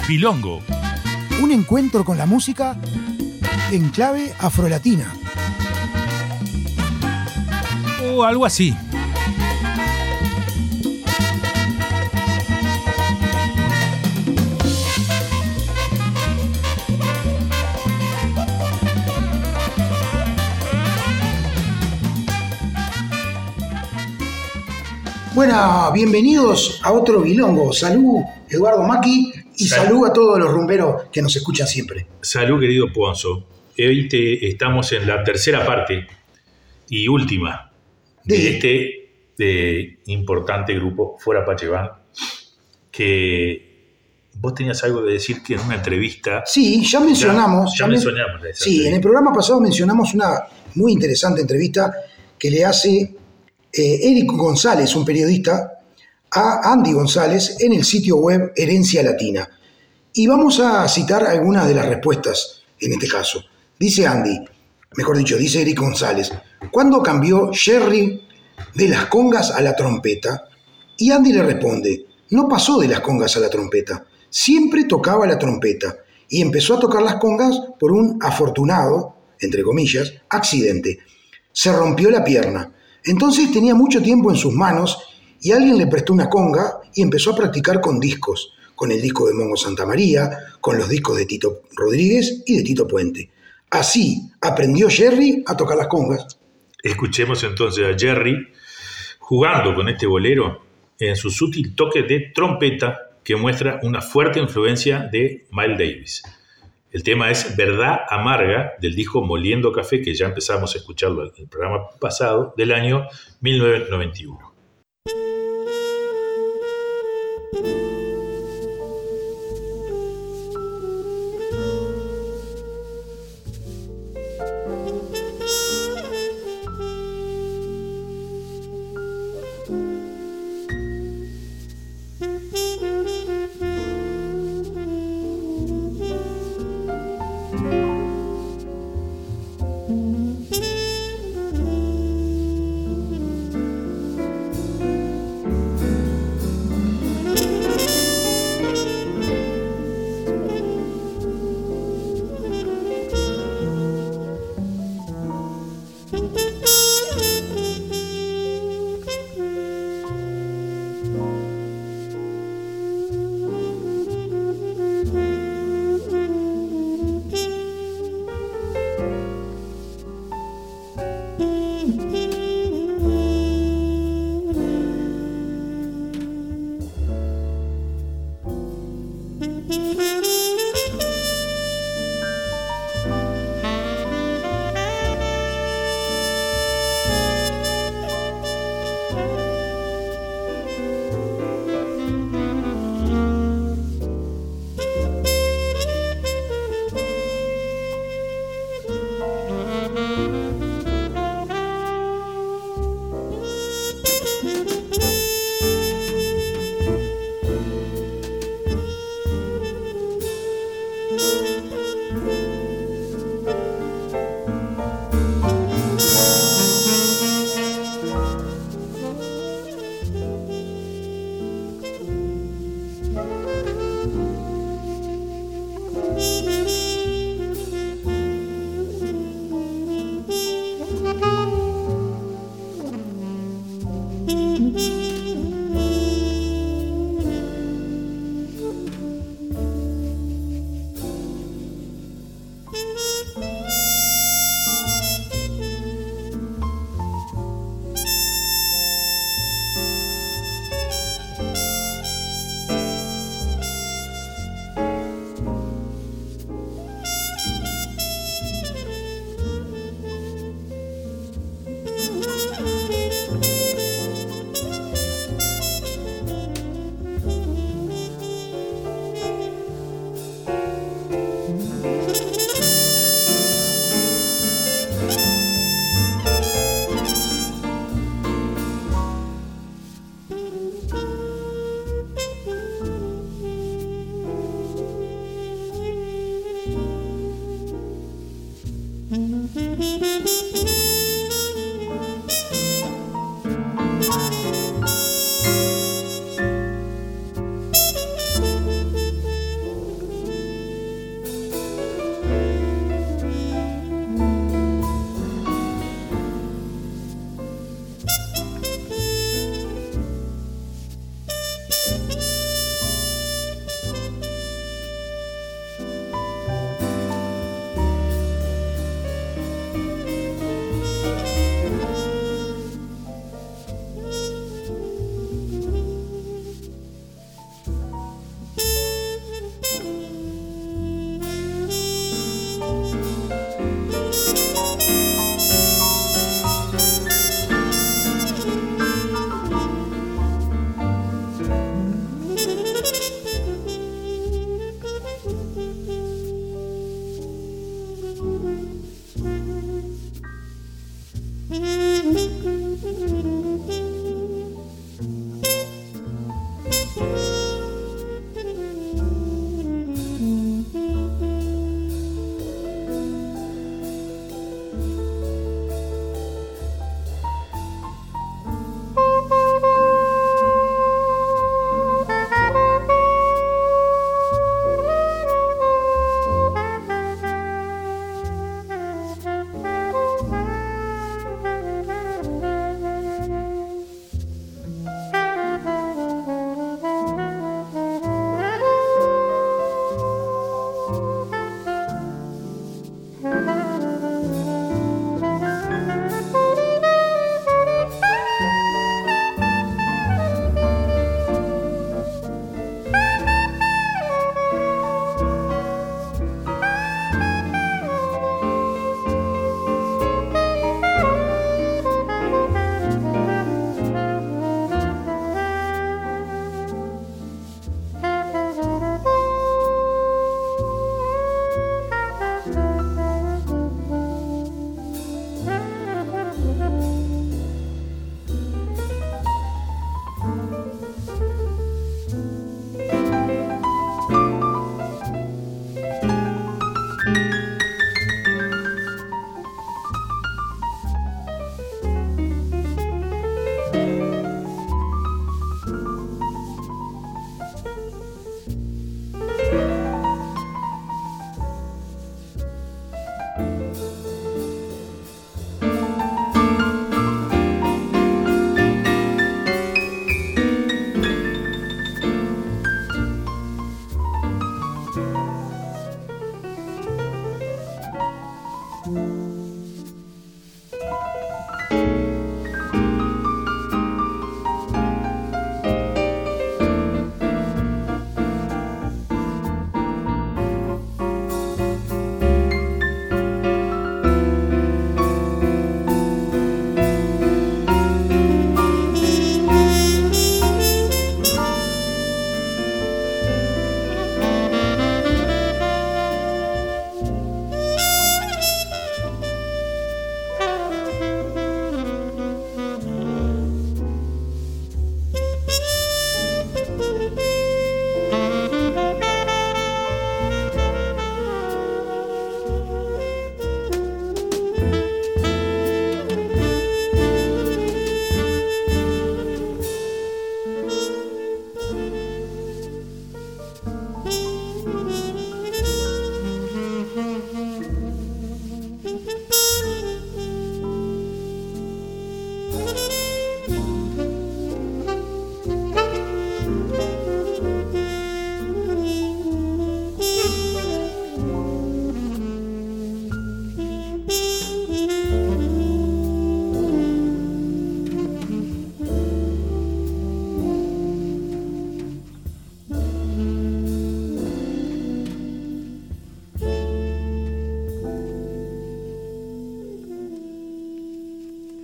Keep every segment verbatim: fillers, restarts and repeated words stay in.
Bilongo. Un encuentro con la música en clave afrolatina. O algo así. Bueno, bienvenidos a otro Bilongo. Salud, Eduardo Maki, y salud, salud a todos los rumberos que nos escuchan siempre. Salud, querido Ponzo. Hoy te, estamos en la tercera parte y última de, de este de importante grupo, Fuera Pacheván, que vos tenías algo de decir que en una entrevista... Sí, ya mencionamos. Ya, ya, ya mencionamos. Men- sí, en el programa pasado mencionamos una muy interesante entrevista que le hace... Eh, Eric González, un periodista, a Andy González en el sitio web Herencia Latina. Y vamos a citar algunas de las respuestas en este caso. Dice Andy, mejor dicho, dice Eric González, ¿cuándo cambió Jerry de las congas a la trompeta? Y Andy le responde, no pasó de las congas a la trompeta, siempre tocaba la trompeta y empezó a tocar las congas por un afortunado, entre comillas, accidente. Se rompió la pierna. Entonces tenía mucho tiempo en sus manos y alguien le prestó una conga y empezó a practicar con discos, con el disco de Mongo Santamaría, con los discos de Tito Rodríguez y de Tito Puente. Así aprendió Jerry a tocar las congas. Escuchemos entonces a Jerry jugando con este bolero en su sutil toque de trompeta que muestra una fuerte influencia de Miles Davis. El tema es Verdad Amarga, del disco Moliendo Café, que ya empezamos a escucharlo en el programa pasado, del año mil novecientos noventa y uno.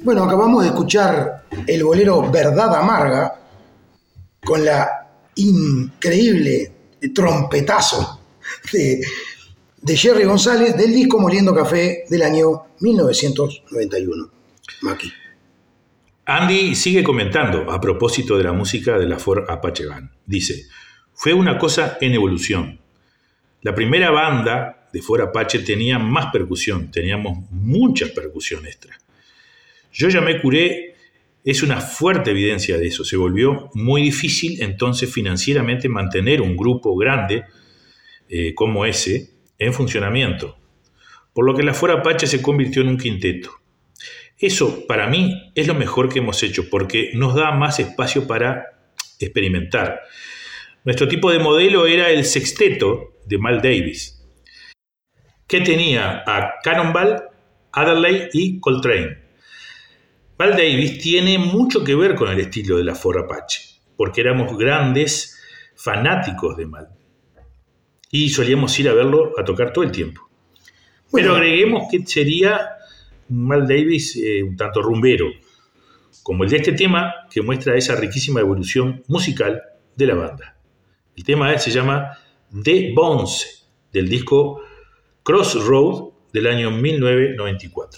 Bueno, acabamos de escuchar el bolero Verdad Amarga con la increíble trompetazo de, de Jerry González del disco Moliendo Café del año mil novecientos noventa y uno. Maki. Andy sigue comentando a propósito de la música de la Ford Apache Band. Dice, fue una cosa en evolución. La primera banda de Ford Apache tenía más percusión, teníamos mucha percusión extra. Yo ya me curé, es una fuerte evidencia de eso. Se volvió muy difícil entonces financieramente mantener un grupo grande eh, como ese en funcionamiento, por lo que la Ford Apache se convirtió en un quinteto. Eso, para mí, es lo mejor que hemos hecho, porque nos da más espacio para experimentar. Nuestro tipo de modelo era el sexteto de Miles Davis, que tenía a Cannonball, Adderley y Coltrane. Miles Davis tiene mucho que ver con el estilo de la Ford Apache, porque éramos grandes fanáticos de Miles. Y solíamos ir a verlo a tocar todo el tiempo. Bueno, pero agreguemos que sería Miles Davis eh, un tanto rumbero, como el de este tema que muestra esa riquísima evolución musical de la banda. El tema se llama The Bones, del disco Crossroad del año mil novecientos noventa y cuatro.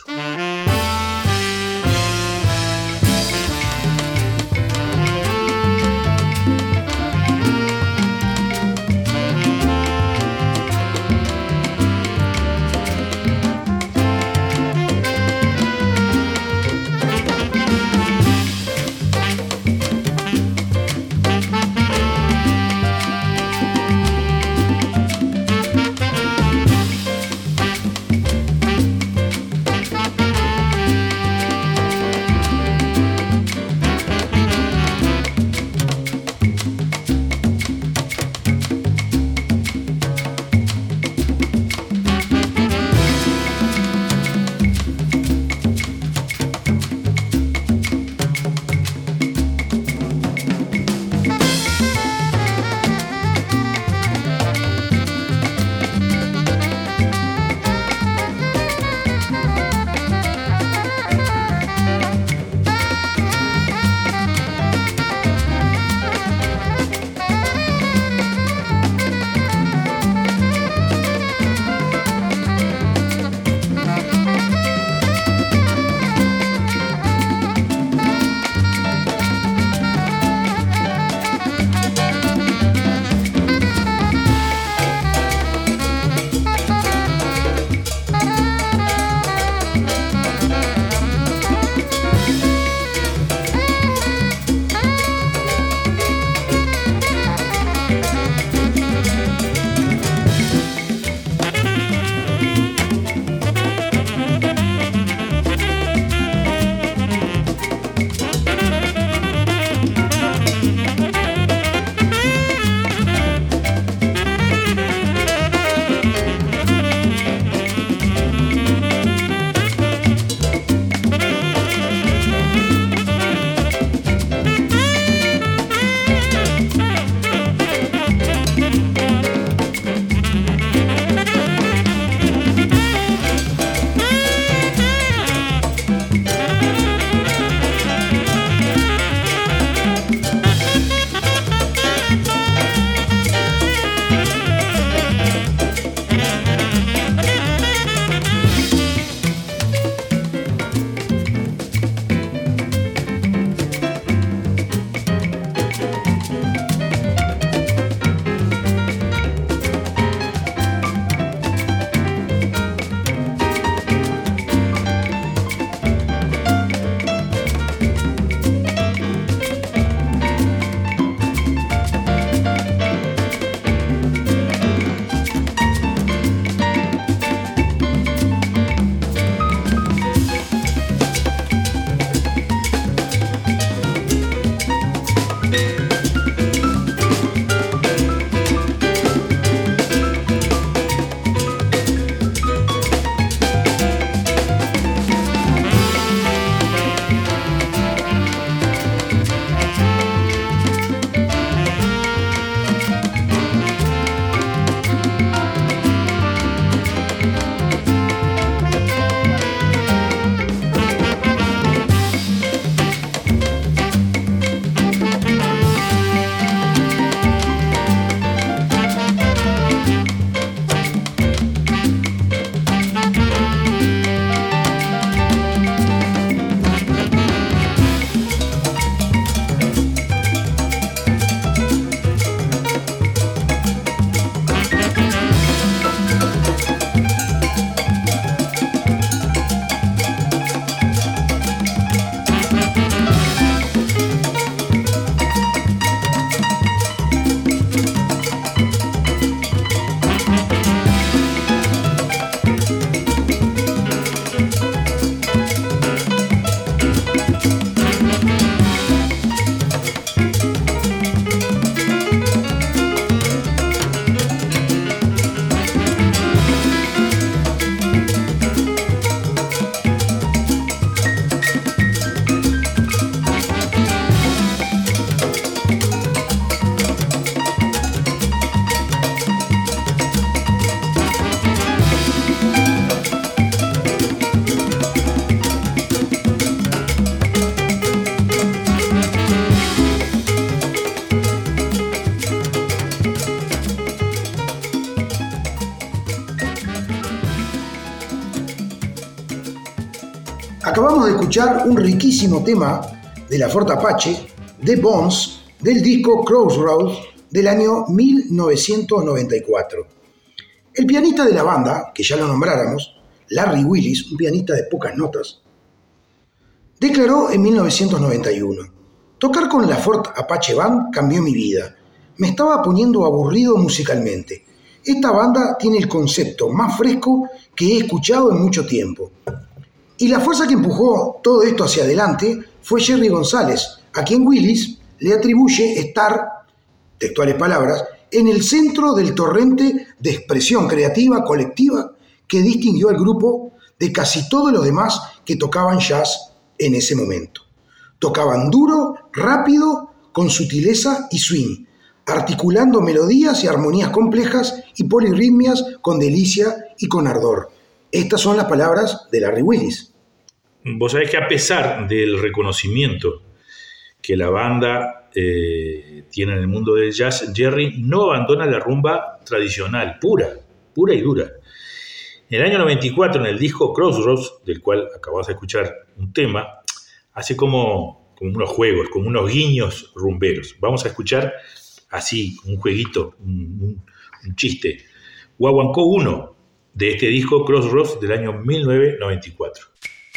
Acabamos de escuchar un riquísimo tema de la Fort Apache, The Bones, del disco Crossroads del año mil novecientos noventa y cuatro. El pianista de la banda, que ya lo nombráramos, Larry Willis, un pianista de pocas notas, declaró en mil novecientos noventa y uno: tocar con la Fort Apache Band cambió mi vida. Me estaba poniendo aburrido musicalmente. Esta banda tiene el concepto más fresco que he escuchado en mucho tiempo. Y la fuerza que empujó todo esto hacia adelante fue Jerry González, a quien Willis le atribuye estar, textuales palabras, en el centro del torrente de expresión creativa colectiva que distinguió al grupo de casi todos los demás que tocaban jazz en ese momento. Tocaban duro, rápido, con sutileza y swing, articulando melodías y armonías complejas y polirritmias con delicia y con ardor. Estas son las palabras de Larry Willis. Vos sabés que a pesar del reconocimiento que la banda eh, tiene en el mundo del jazz, Jerry no abandona la rumba tradicional, pura, pura y dura. En el año noventa y cuatro, en el disco Crossroads, del cual acabas de escuchar un tema, hace como, como unos juegos, como unos guiños rumberos. Vamos a escuchar así, un jueguito, un, un, un chiste. Guaguancó uno, de este disco Crossroads del año mil novecientos noventa y cuatro.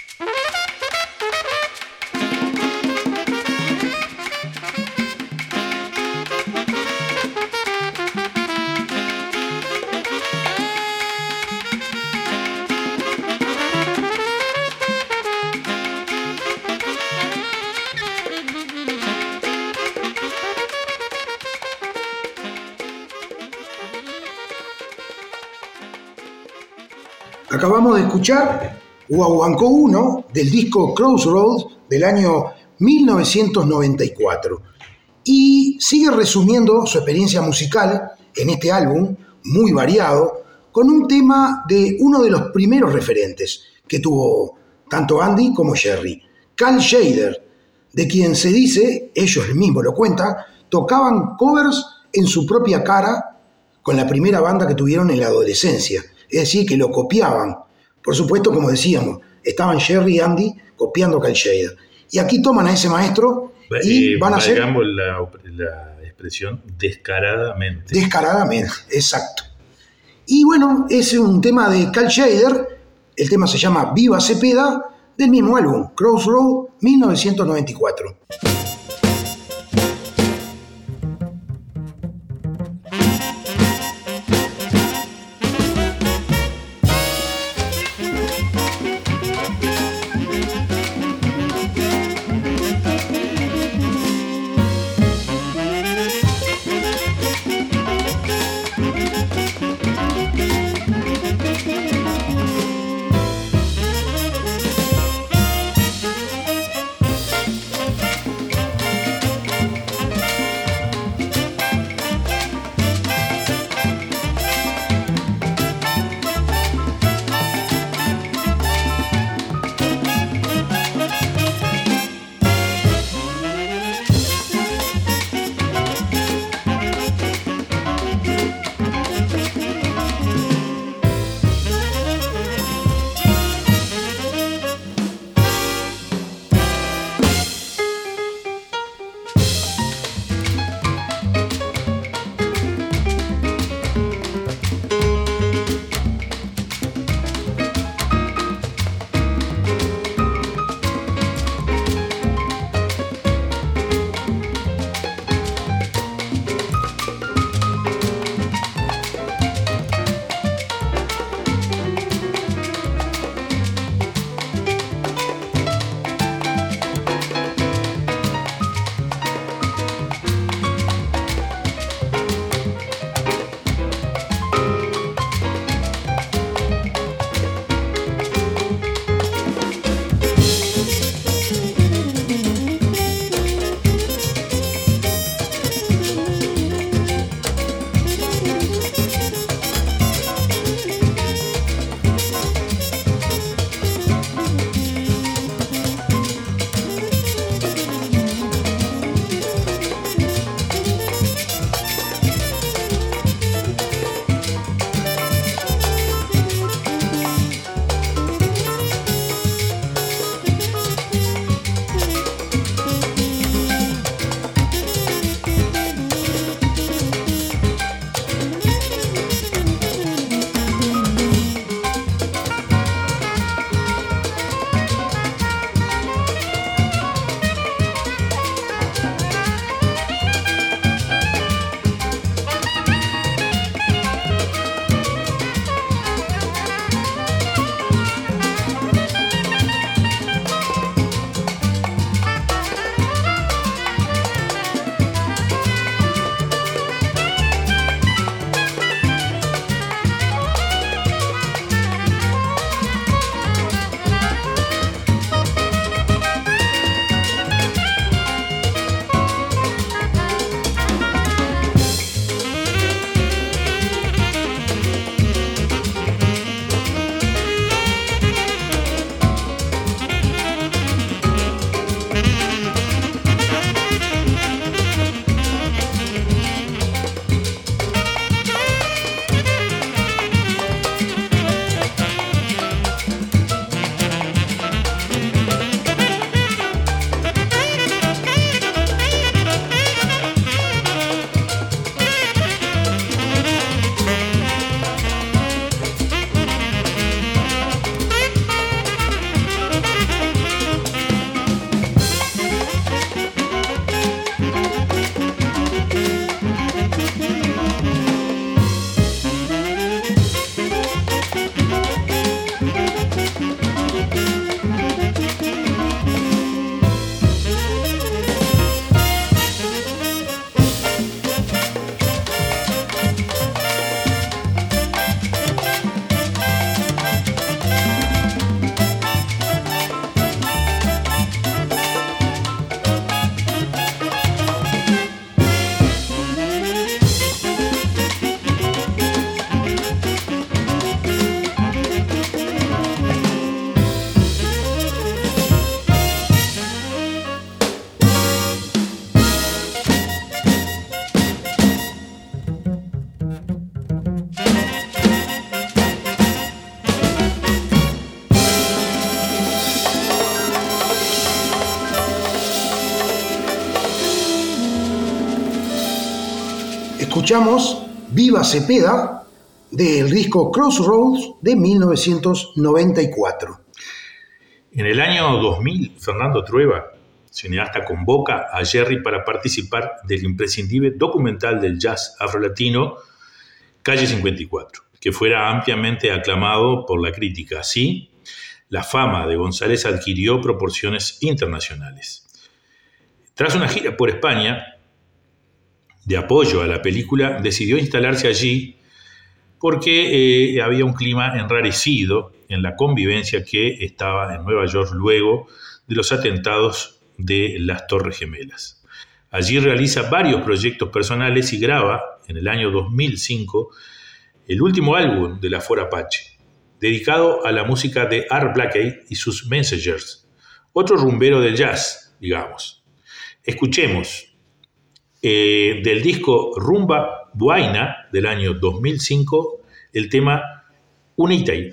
Acabamos de escuchar Guaguancó uno del disco Crossroads del año mil novecientos noventa y cuatro y sigue resumiendo su experiencia musical en este álbum muy variado con un tema de uno de los primeros referentes que tuvo tanto Andy como Jerry, Cal Tjader, de quien se dice, ellos mismos lo cuentan, tocaban covers en su propia cara con la primera banda que tuvieron en la adolescencia. Es decir, que lo copiaban. Por supuesto, como decíamos, estaban Jerry y Andy copiando a Cal Tjader. Y aquí toman a ese maestro y eh, van a hacer... Digamos la, la expresión descaradamente. Descaradamente, exacto. Y bueno, es un tema de Cal Tjader. El tema se llama Viva Cepeda, del mismo álbum, Crossroads, mil novecientos noventa y cuatro. escuchamos Viva Cepeda del disco Crossroads de mil novecientos noventa y cuatro. En el año dos mil, Fernando Trueba, cineasta, convoca a Jerry para participar del imprescindible documental del jazz afrolatino Calle cincuenta y cuatro, que fuera ampliamente aclamado por la crítica. Así, la fama de González adquirió proporciones internacionales. Tras una gira por España de apoyo a la película, decidió instalarse allí porque eh, había un clima enrarecido en la convivencia que estaba en Nueva York luego de los atentados de las Torres Gemelas. Allí realiza varios proyectos personales y graba, en el año dos mil cinco, el último álbum de la Fora Apache, dedicado a la música de Art Blakey y sus Messengers, otro rumbero del jazz, digamos. Escuchemos eh, del disco Rumba Buaina del año dos mil cinco el tema Unitei.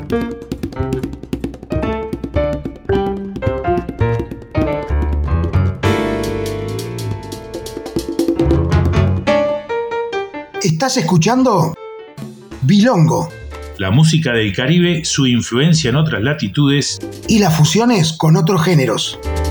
Estás escuchando Bilongo. La música del Caribe, su influencia en otras latitudes y las fusiones con otros géneros.